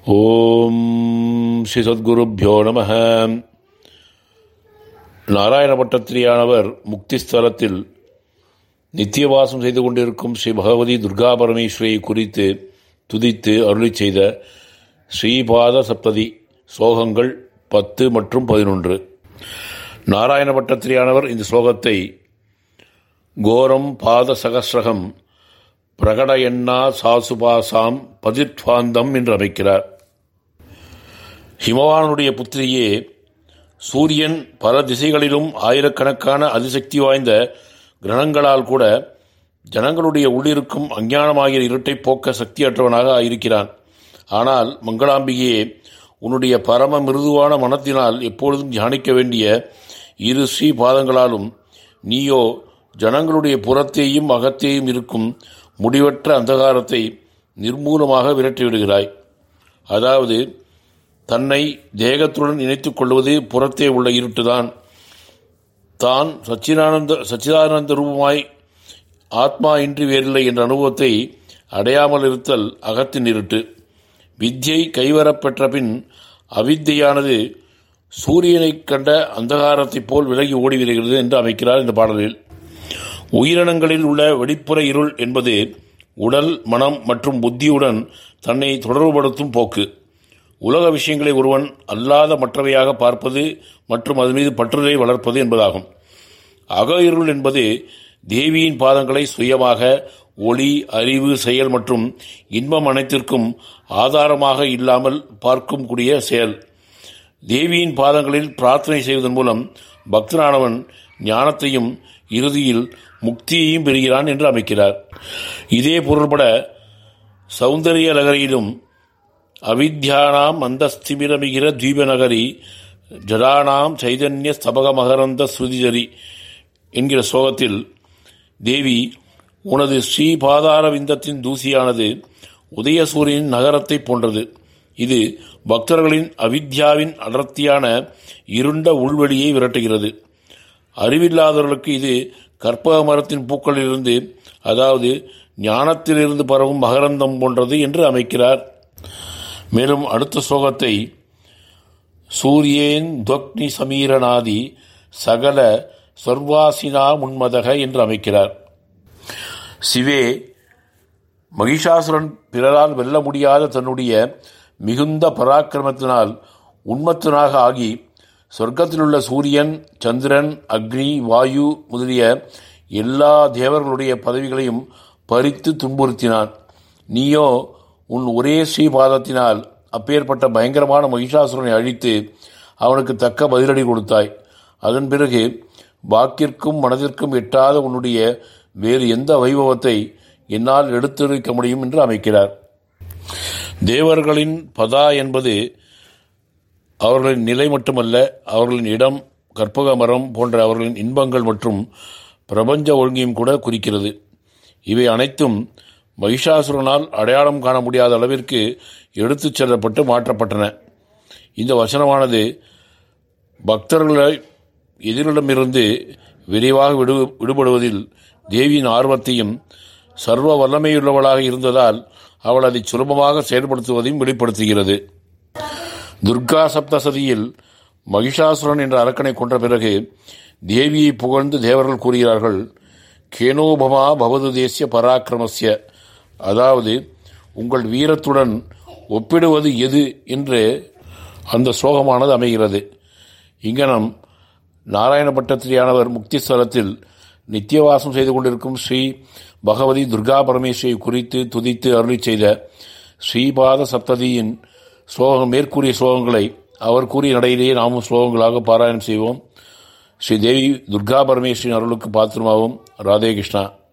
ஓம் ஸ்ரீ சத்குருப்யோ நம. நாராயண பட்டத்திரியானவர் முக்திஸ்தலத்தில் நித்தியவாசம் செய்து கொண்டிருக்கும் ஸ்ரீ பகவதி துர்கா பரமேஸ்வரியை குறித்து துதித்து அருளி செய்த ஸ்ரீபாத சப்ததி ஸ்லோகங்கள் 10 மற்றும் 11. நாராயண பட்டத்திரியானவர் இந்த ஸ்லோகத்தை கோரம் பாத சகஸ்ரகம் பிரகடயன்னா சாசுபாசாம் பதித்வாந்தம் என்று அமைக்கிறார். ஹிமவானுடைய புத்திரியே, சூரியன் பல திசைகளிலும் ஆயிரக்கணக்கான அதிசக்தி வாய்ந்த கிரகங்களால் கூட ஜனங்களுடைய உள்ளிருக்கும் அஞ்ஞானமாகிய இருட்டை போக்க சக்தியற்றவனாக இருக்கிறான். ஆனால் மங்களாம்பிகையே, உன்னுடைய பரம மிருதுவான மனத்தினால் எப்பொழுதும் தியானிக்க வேண்டிய இரு ஸ்ரீ பாதங்களாலும் நீயோ ஜனங்களுடைய புறத்தேயும் அகத்தேயும் இருக்கும் முடிவற்ற அந்தகாரத்தை நிர்மூலமாக விரட்டிவிடுகிறாய். அதாவது, தன்னை தேகத்துடன் இணைத்துக் கொள்வது புறத்தே உள்ள இருட்டுதான். தான் சச்சிதானந்த ரூபமாய் ஆத்மா இன்றி வேறில்லை என்ற அனுபவத்தை அடையாமல் இருத்தல் அகத்தின் இருட்டு. வித்யை கைவரப்பெற்ற பின் அவித்தையானது சூரியனை கண்ட அந்தகாரத்தைப் போல் விலகி ஓடிவிடுகிறது என்று அமைக்கிறார் இந்த பாடலில். உயிரினங்களில் உள்ள வெளிப்புற இருள் என்பது உடல், மனம் மற்றும் புத்தியுடன் தன்னை தொடர்புபடுத்தும் போக்கு. உலக விஷயங்களை ஒருவன் அல்லாத மற்றவையாக பார்ப்பது மற்றும் அது மீது பற்றுதலை வளர்ப்பது என்பதாகும். அக இருள் என்பது தேவியின் பாதங்களை சுயமாக ஒளி, அறிவு, செயல் மற்றும் இன்பம் அனைத்திற்கும் ஆதாரமாக இல்லாமல் பார்க்கும் கூடிய செயல். தேவியின் பாதங்களில் பிரார்த்தனை செய்வதன் மூலம் பக்தனானவன் ஞானத்தையும் இறுதியில் முக்தியையும் பெறுகிறான் என்று அமைக்கிறார். இதே பொருள்பட சௌந்தரிய நகரியிலும் அவித்யானாம் அந்தஸ்திமிரமிகிற தீபநகரி ஜடானாம் சைதன்ய ஸ்தபக மகரந்த ஸ்ருதிஜரி என்கிற ஸ்லோகத்தில், தேவி, உனது ஸ்ரீபாதார விந்தத்தின் தூசியானது உதயசூரியனின் நகரத்தை போன்றது. இது பக்தர்களின் அவித்யாவின் அடர்த்தியான இருண்ட உள்வெளியை விரட்டுகிறது. அறிவில்லாதவர்களுக்கு இது கற்பக மரத்தின் பூக்களிலிருந்து, அதாவது ஞானத்திலிருந்து பரவும் மகரந்தம் போன்றது என்று அமைக்கிறார். மேலும் அடுத்த ஸ்லோகத்தை சூரியேன் துவக்னி சமீரநாதி சகல சர்வாசினா முன்மதக என்று அமைக்கிறார். சிவே, மகிஷாசுரன் பிறரால் வெல்ல முடியாத தன்னுடைய மிகுந்த பராக்கிரமத்தினால் உன்மத்தனாக ஆகி சொர்க்கத்திலுள்ள சூரியன், சந்திரன், அக்னி, வாயு முதலிய எல்லா தேவர்களுடைய பதவிகளையும் பறித்து துன்புறுத்தினான். நீயோ உன் ஒரே ஸ்ரீபாதத்தினால் அப்பேற்பட்ட பயங்கரமான மகிஷாசுரனை அழித்து அவனுக்கு தக்க பதிலடி கொடுத்தாய். அதன் பிறகு வாக்கிற்கும் மனதிற்கும் எட்டாத உன்னுடைய வேறு எந்த வைபவத்தை என்னால் எடுத்துரைக்க முடியும் என்று அமைக்கிறார். தேவர்களின் பதா என்பது அவர்களின் நிலை மட்டுமல்ல, அவர்களின் இடம், கற்பக மரம் போன்ற அவர்களின் இன்பங்கள் மற்றும் பிரபஞ்ச ஒழுங்கையும் கூட குறிக்கிறது. இவை அனைத்தும் மகிஷாசுரனால் அடையாளம் காண முடியாத அளவிற்கு எடுத்துச் செல்லப்பட்டு மாற்றப்பட்டன. இந்த வசனமானது பக்தர்களை எதிரிடமிருந்து விரைவாக விடுபடுவதில் தேவியின் ஆர்வத்தையும் சர்வ வல்லமையுள்ளவளாக இருந்ததால் அவள் அதை சுலபமாக செயல்படுத்துவதையும் வெளிப்படுத்துகிறது. துர்கா சப்தசதியில் மகிஷாசுரன் என்ற அரக்கனை கொன்ற பிறகு தேவியை புகழ்ந்து தேவர்கள் கூறுகிறார்கள், கேனோபமா பவது தேசிய பராக்கிரமஸ்ய, அதாவது உங்கள் வீரத்துடன் ஒப்பிடுவது எது என்று அந்த ஸ்லோகமானது அமைகிறது. இங்கனம் நாராயண பட்டத்திரியானவர் முக்திஸ்தலத்தில் நித்தியவாசம் செய்து கொண்டிருக்கும் ஸ்ரீ பகவதி துர்கா பரமேஸ்வரியை குறித்து துதித்து அருளி செய்த ஸ்ரீபாத சப்ததியின் மேற்கூறிய ஸ்லோகங்களை அவர் கூறிய நடையிலேயே நாமும் ஸ்லோகங்களாக பாராயணம் செய்வோம். ஸ்ரீ தேவி துர்கா பரமேஸ்வரியின் அருளுக்கு பாத்திரமாவோம். ராதே கிருஷ்ணா.